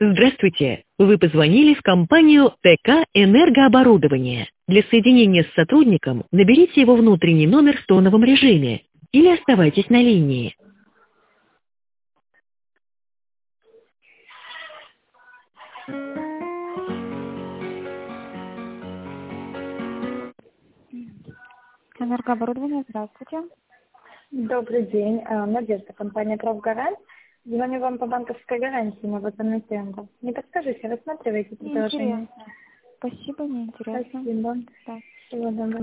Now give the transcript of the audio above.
Здравствуйте! Вы позвонили в компанию ТК «Энергооборудование». Для соединения с сотрудником наберите его внутренний номер в тоновом режиме или оставайтесь на линии. Энергооборудование, здравствуйте. Добрый день. Надежда, компания «Профгарант». Звоню вам по банковской гарантии на водный тендер. Не подскажите, рассматриваете предложение? Неинтересно. Спасибо, неинтересно. Спасибо. Да. Всего доброго.